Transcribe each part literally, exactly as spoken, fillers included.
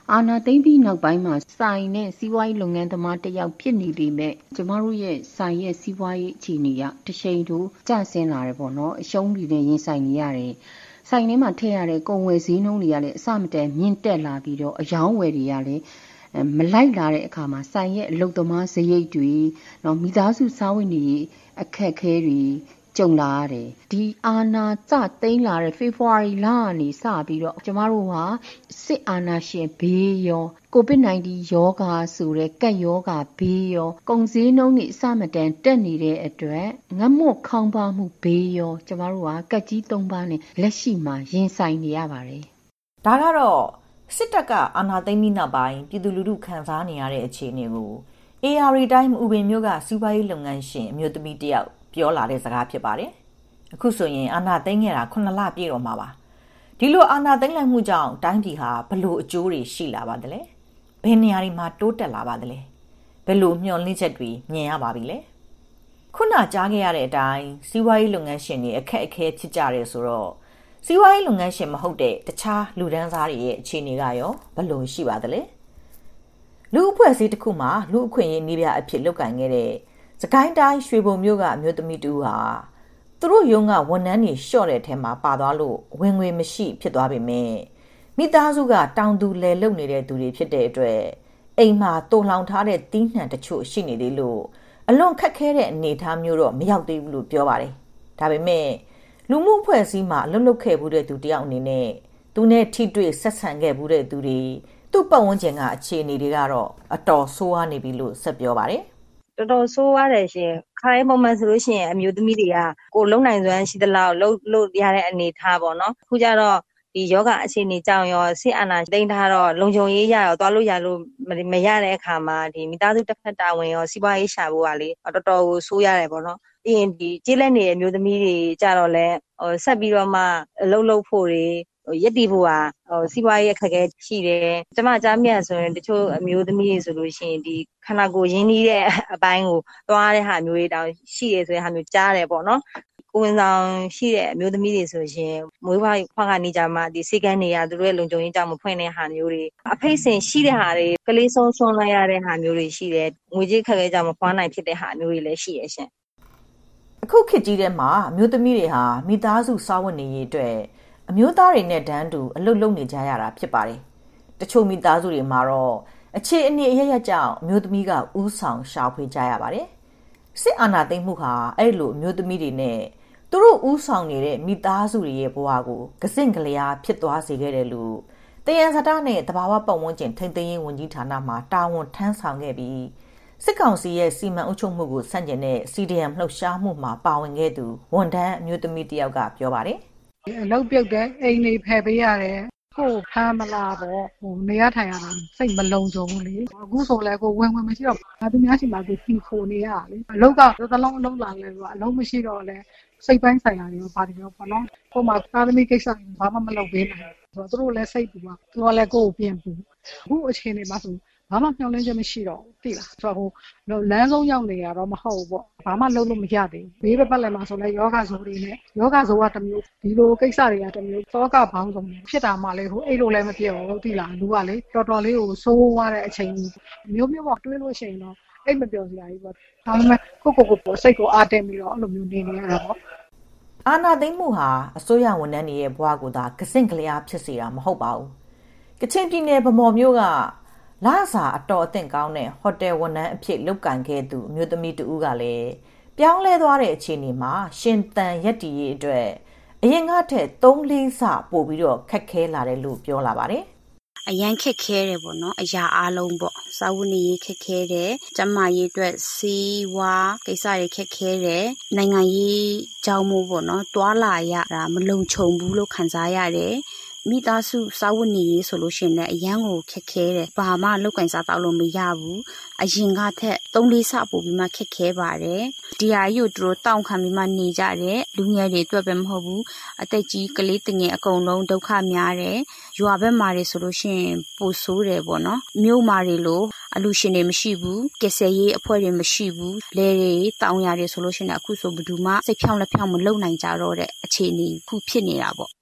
အာဏာသိမ်းပြီးနောက်ပိုင်းမှာဆိုင်နဲ့စီးပွားရေးလုပ်ငန်းသမားတစ်ယောက်ဖြစ်နေပေမဲ့ကျမတို့ရဲ့ဆိုင်ရဲ့စီးပွားရေးအခြေအနေကတစ်ချိန်တူကျဆင်းလာတယ်ပေါ့နော်အရှုံးတွေနဲ့ရင်ဆိုင်နေရတယ်ဆိုင်ထဲမှာထည့်ရတဲ့ကုန်ဝယ်ဈေးနှုန်းတွေကလည်းအဆမတန်မြင့်တက်လာပြီးတော့အယောင်းဝယ်တွေကလည်းမလိုက်လာတဲ့အခါမှာဆိုင်ရဲ့အလုပ်သမားစရိတ်တွေနော်မိသားစုစားဝတ်နေရေးအခက်အခဲတွေကြုံလာရတယ်ဒီအာဏာစသိမ်းလာတဲ့ဖေဖော်ဝါရီလကနေစပြီးတော့ကျမတို့ဟာစစ်အာဏာရှင်ဘေးရောကိုဗစ် -19 ရောဂါဆိုတဲ့ကပ်ရောဂါဘေးရောကုန်စည်နှုန်းတွေအဆမတန်တက်နေတဲ့အတွက်ငတ်မွတ်ခေါင်းပါမှုဘေးရောကျမတို့ကကက်ကြီးသုံးပါးနဲ့လက်ရှိမှာရင်ဆိုင်နေရပါတယ်ဒါကတော့စစ်တပ်ကအာဏာသိမ်းပြီးနောက်ပိုင်းပြည်သူလူထုခံစားနေရတဲ့အခြေအနေကို အေးအာရီတိုင်းဥပင်မျိုးကစီးပွားရေးလုပ်ငန်းရှင်အမျိုးသမီးတယောက်ပြောလာတဲ့စကားဖြစ်ပါတယ်။အခုဆိုရင်အာဏာသိမ်းခဲ့တာခုနှစ်လပြည့်တော့မှာပါ။ဒီလိုအာဏာသိမ်းလိုက်မှုကြောင့်တိုင်းပြည်ဟာဘလို့အကျိုးတွေရှိလာပါသလဲ။ဘယ်နေရာတွေမှာတိုးတက်လာပါသလဲ။ဘယ်လိုမျှော်လင့်ချက်တွေမြင်ရပါပြီလဲ။ခုနကြားခဲ့ရတဲ့အတိုင်းစီးပွားရေးလုပ်ငန်းရှင်တွေအခက်အခဲဖြစ်ကြတယ်ဆိုတော့စီးပွားရေးလုပ်ငန်းရှင်မဟုတ်တဲ့တခြားလူဒန်းစားတွေရဲ့အခြေအနေကရောဘယ်လိုရှိပါသလဲ။လူအဖွဲ့အစည်းတစ်ခုမှာလူအခွင့်အရေးနည်းပြအဖြစ်လုပ်ကိုင်ခဲ့တဲ့စကိုင်းတိုင်းရွှေဘုံမြို့ကအမျိုးသမီးတူဟာသူတို့ရုံးကဝန်ထမ်းတွေလျှော့တဲ့အထဲမှာပါသွားလို့ဝင်ငွေမရှိဖြစ်သွားပေမဲ့မိသားစုကတောင်သူလယ်လုပ်နေတဲ့သူတွေဖြစ်တဲ့အတွက်အိမ်မှာတုံလောင်ထားတဲ့တီးနှံတချို့ရှိနေသေးလို့အလွန်ခက်ခဲတဲ့အနေအထားမျိုးတော့မရောက်သေးဘူးလို့ပြောပါတယ်။ဒါပေမဲ့လူမှုအဖွဲ့အစည်းမှာအလုပ်လုပ်ခဲ့မှုတဲ့သူတယောက်အနေနဲ့သူနဲ့ထိတွေ့ဆက်ဆံခဲ့မှုတဲ့သူတွေသူ့ပတ်ဝန်းကျင်ကအခြေအနေတွေကတော့အတော်ဆိုးဝါးနေပြီလို့ဆက်ပြောပါတယ်။တော်တော်ဆိုးရတယ်ရှင်ခါးပုံမှန်ဆိုလို့ရှိရင်အမျိုးသမီးတွေကကိုလုံနိုင်စွမ်းရှိသလောက်လှုပ်လှုပ်ရတဲ့အနေထားပေါ့နော်အခုကျတော့ဒီယောဂအခြေအနေကြောင့်ရောစစ်အာဏာသိမ်းထားတော့လုံခြုံရေးရရောသွားလို့ရလို့မရတဲ့အခါမှာဒီမိသားစုတစ်ဖက်တာဝန်ရောစီးပွားရေးရှာဖို့ကလေတော်တော်ကိုဆိုးရတယ်ပေါ့နော်ပြီးရင်ဒီကျေးလက်နေတဲ့အမျိုးသမီးတွေကြတော့လဲဟိုဆက်ပြီးတော့မှအလုပ်လုပ်ဖို့တွေရက်တီဖို့ဟာဟိုစီးပွားရေးအခက်အခဲရှိတယ်။ကျမကြားမြတ်ဆိုရင်တချို့အမျိုးသမီးတွေဆိုလို့ရှိရင်ဒီခန္ဓာကိုယ်ရင်းနှီးတဲ့အပိုင်းကိုသွားတဲ့ဟာမျိုးတွေတောင်ရှိတယ်ဆိုတဲ့ဟာမျိုးကြားတယ်ပေါ့နော်။ကိုယ်ဝန်ဆောင်ရှိတဲ့အမျိုးသမီးတွေဆိုရင်မွေးဖွားဖွားကနေကြမှာဒီစိတ်ကန်းနေရသူတို့ရဲ့လုံခြုံရေးကြောင့်မဖွင့်တဲ့ဟာမျိုးတွေအဖိတ်စင်ရှိတဲ့ဟာတွေကလေးဆုံးဆွန်းလိုက်ရတဲ့ဟာမျိုးတွေရှိတယ်။ငွေကြေးခက်ခဲကြောင့်မဖွားနိုင်ဖြစ်တဲ့ဟာမျိုးတွေလည်းရှိရရှင်။အခုခေတ်ကြီးထဲမှာအမျိုးသမီးတွေဟာမိသားစုစားဝတ်နေရေးအတွက်အမျိုးသားတွေနဲ့တန်းတူအလုပ်လုပ်နေကြရတာဖြစ်ပါတယ်။တချို့မိသားစုတွေမှာတော့အခြေအနေအရရကြောင့်အမျိုးသမီးကဥဆောင်ရှာဖွေကြရပါတယ်။စစ်အာဏာသိမ်းမှုဟာအဲ့လိုအမျိုးသမီးတွေနဲ့သူတို့ဥဆောင်နေတဲ့မိသားစုတွေရဲ့ဘဝကိုကစင့်ကလျာဖြစ်သွားစေခဲ့တယ်လို့တယံဇာတနဲ့တဘာဝပတ်ဝန်းကျင်ထိန်းသိမ်းရေးဝန်ကြီးဌာနမှတာဝန်ထမ်းဆောင်ခဲ့ပြီးစစ်ကောင်စီရဲ့စီမံအုပ်ချုပ်မှုကိုဆန့်ကျင်တဲ့ စီ ဒီ အမ် လှုပ်ရှားမှုမှာပါဝင်ခဲ့သူဝန်ထမ်းအမျိုးသမီးတယောက်ကပြောပါတယ်အလုပ်ပြုတ်တဲ့အိမ်တွေဖယ်ပေးရတယ်ကိုဖမ်းမလားပေါ့ဟိုနေရထိုင်ရတာစိတ်မလုံခြုံဘူးလေအခုဆိုလဲကိုဝင်ဝင်မရှိတော့ဘာသူများရှိမှကိုစီခိုနေရလေအလုပ်ကသလုံးအလုပ်လာလဲဆိုတော့အလုပ်မရှိတော့လဲစိတ်ပိုင်းဆိုင်ရာတွေဘာတွေရောပေါ့နော်ကိုမှသားသမီးကိစ္စတွေဘာမှမလုပ်ပေးနိုင်ဆိုတော့သူတို့လည်းစိတ်ပူပါသူကလည်းကိုယ်ကိုပြင်ပူအခုအချိန်တွေမှာဆိုဘာမှမျှော်လင့်ချက်မရှိတော့ဘူးသိလားဆိုတော့ဟိုလမ်းဆုံးရောက်နေရတော့မဟုတ်ဘူးပေါ့ဘာမှလုပ်လို့မရသေးဘူးဘေးပတ်လည်းမှာဆိုလဲယောဂဇိုတွေနဲ့ယောဂဇိုကတစ်မျိုးဒီလိုကိစ္စတွေကတစ်မျိုးသောကဘောင်းဆုံးဖြစ်တာမှလေဟိုအဲ့လိုလည်းမပြောဘူးသိလားလူကလေတော်တော်လေးကိုစိုးဝါးတဲ့အချိန်မျိုးမျိုးပေါ့တွေးလို့ရှိရင်တော့အဲ့မပြောစရာကြီးပေါ့ဒါပေမဲ့ကိုကိုကိုစိတ်ကိုအားတင်ပြီးတော့အဲ့လိုမျိုးနေနေရတာပေါ့အာနာသိမ့်မှုဟာအစိုးရဝန်ထမ်းတွေရဲ့ဘဝကိုသာကစင့်ကလျားဖြစ်စေတာမဟုတ်ပါဘူးကချင်ပြည်နယ်ဗမော်မြို့ကလာစာအတော်အသင့်ကောင်းတဲ့ဟိုတယ်ဝန်ထမ်းအဖြစ်လုပ်ကင်ခဲ့သူအမျိုးသမီးတဦးကလည်းပြောင်းလဲသွားတဲ့အခြေအနေမှာရှင်သန်ရက်တီရေးအတွက်အရင်ကထက်သုံးလေးဆပို့ပြီးတော့ခက်ခဲလာတယ်လို့ပြောလာပါတယ်အရန်ခက်ခဲတယ်ပေါ့နော်အရာအားလုံးပေါ့စာဝတ်နေရေးခက်ခဲတယ်ကျန်းမာရေးအတွက်စီးဝါးကိစ္စတွေခက်ခဲတယ်နိုင်ငံရေးကြောင်းမို့ပေါ့နော်တွာလာရတာမလုံခြုံဘူးလို့ခံစားရတယ်မိသားစုစာဝတ်နေရေးဆိုလို့ရှိရင်လည်းအရန်ကိုခက်ခဲတယ်ဘာမှလောက်ကင်စားတော့လို့မရဘူးအရင်ကထက်သုံးလေးဆပို့ပြီးမှခက်ခဲပါတယ်ဒီဟာကြီးကိုတို့တောင်းခံပြီးမှနေကြတယ်လူငယ်တွေအတွက်ပဲမဟုတ်ဘူးအသက်ကြီးကလေးတငယ်အကုန်လုံးဒုက္ခများတယ်ရွာဘက်မှာတွေဆိုလို့ရှိရင်ပိုဆိုးတယ်ပေါ့နော်မြို့မှာတွေလို့အလူရှင်တွေမရှိဘူးကယ်ဆယ်ရေးအဖွဲ့တွေမရှိဘူးလဲတွေတောင်းရတယ်ဆိုလို့ရှိရင်အခုဆိုဘယ်သူမှစိတ်ဖြောင်းလက်ဖြောင်းမလုပ်နိုင်ကြတော့တဲ့အခြေအနေခုဖြစ်နေတာပေါ့အ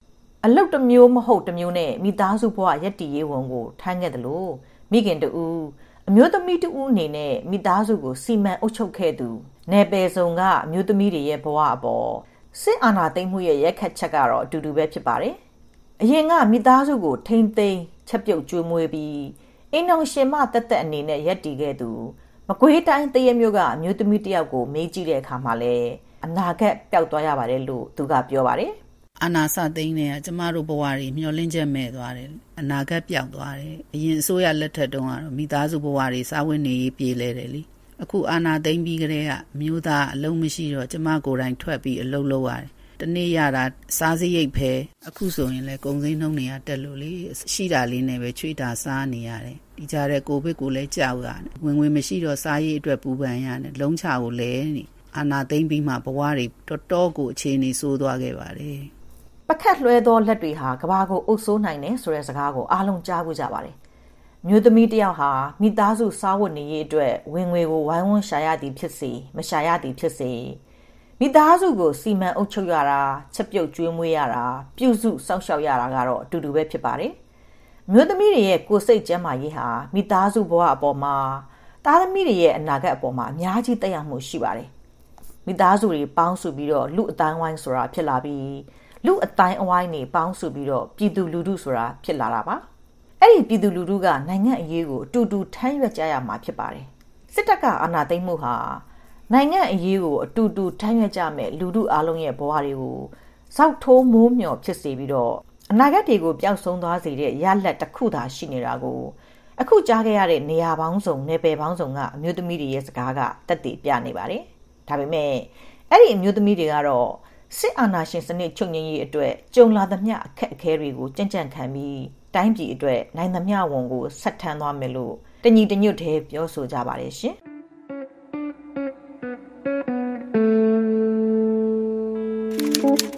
အလုတ်တစ်မျိုးမဟုတ်တစ်မျိုးနဲ့မိသားစုဘဝရက်တည်ရေးဝန်ကိုထမ်းခဲ့တယ်လို့မိခင်တူအမျိုးသမီးတူအနေနဲ့မိသားစုကိုစီမံအုပ်ချုပ်ခဲ့သူနယ်ပယ်ဆောင်ကအမျိုးသမီးတွေရဲ့ဘဝအပေါ်စစ်အာဏာသိမ်းမှုရဲ့ရက်ခတ်ချက်ကတော့အတူတူပဲဖြစ်ပါတယ်။အရင်ကမိသားစုကိုထိမ့်သိမ်းချက်ပြုတ်ကျွေးမွေးပြီးအိမ်အောင်ရှင်မတက်တက်အနေနဲ့ရက်တည်ခဲ့သူမကွေးတိုင်းတရမြို့ကအမျိုးသမီးတယောက်ကိုမေးကြည့်တဲ့အခါမှာလဲအနာဂတ်ပျောက်သွားရပါတယ်လို့သူကပြောပါတယ်။အာနာစသိန်းတွေကကျမတို့ဘဝတွေမျောလင့်ချက်မဲ့သွားတယ်အနာဂတ်ပျောက်သွားတယ်အရင်အစိုးရလက်ထက်တုန်းကတော့မိသားစုဘဝတွေစာဝတ်နေရေးပြေလဲတယ်လေအခုအာနာသိန်းပြီးကလေးကအမျိုးသားအလုံးမရှိတော့ကျမကိုယ်တိုင်ထွက်ပြီးအလုပ်လုပ်ရတယ်တနေ့ရတာစားစရိတ်ပဲအခုဆိုရင်လည်းကုန်စည်နှုန်းတွေကတက်လို့လေရှိတာလေးနဲ့ပဲချွေးတာစားနေရတယ်ဒီကြတဲ့ကိုဗစ်ကိုလည်းကြောက်ရတယ်ဝင်ဝင်မရှိတော့စားရေးအတွက်ပူပန်ရတယ်လုံးချကိုလဲနေအာနာသိန်းပြီးမှဘဝတွေတော်တော်ကိုအခြေအနေဆိုးသွားခဲ့ပါတယ်ပကတ်လွှဲသောလက်တွေဟာကဘာကိုအုပ်ဆိုးနိုင်တယ်ဆိုတဲ့စကားကိုအားလုံးကြားဖို့ကြပါတယ်မျိုးသမီးတယောက်ဟာမိသားစုစားဝတ်နေရေးအတွက်ဝင်ငွေကိုဝိုင်းဝန်းရှာရသည်ဖြစ်စေမရှာရသည်ဖြစ်စေမိသားစုကိုစီမံအုပ်ချုပ်ရတာချက်ပြုတ်ကျွေးမွေးရတာပြုစုစောင့်ရှောက်ရတာကတော့အတူတူပဲဖြစ်ပါတယ်မျိုးသမီးတွေရဲ့ကိုယ်စိတ်ကျန်းမာရေးဟာမိသားစုဘဝအပေါ်မှာသားသမီးတွေရဲ့အနာဂတ်အပေါ်မှာအများကြီးသက်ရောက်မှုရှိပါတယ်မိသားစုတွေပေါင်းစုပြီးတော့လူအတိုင်းဝိုင်းဆိုတာဖြစ်လာပြီးလူအတိုင်းအဝိုင်းတွေပေါင်းစုပြီးတော့ပြည်သူလူထုဆိုတာဖြစ်လာတာပါအဲ့ဒီပြည်သူလူထုကနိုင်ငံအရေးကိုအတူတူထမ်းရွက်ကြရမှာဖြစ်ပါတယ်စစ်တပ်ကအာဏာသိမ်းမှုဟာနိုင်ငံအရေးကိုအတူတူထမ်းရွက်ကြမဲ့လူထုအားလုံးရဲ့ဘဝတွေကိုစောက်ထိုးမိုးမျှော်ဖြစ်စေပြီးတော့အနာဂတ်တွေကိုပျောက်ဆုံးသွားစေတဲ့ရလဒ်တစ်ခုသာရှိနေတာကိုအခုကြားခဲ့ရတဲ့နေရာပေါင်းစုံနယ်ပယ်ပေါင်းစုံကအမျိုးသမီးတွေရဲ့စကားကတက်တည်ပြနေပါတယ်ဒါပေမဲ့အဲ့ဒီအမျိုးသမီးတွေကတော့စစ်အာဏာရှင်စနစ်ချုပ်ငြိမ်းရေးအတွက်ကြုံလာသမျှအခက်အခဲတွေကိုကြံ့ကြံ့ခံပြီးတိုင်းပြည်အတွက်နိုင်သမျှဝန်ကိုဆက်ထမ်းသွားမယ်လို့တညီတညွတ်တည်းပြောဆိုကြပါတယ်ရှင်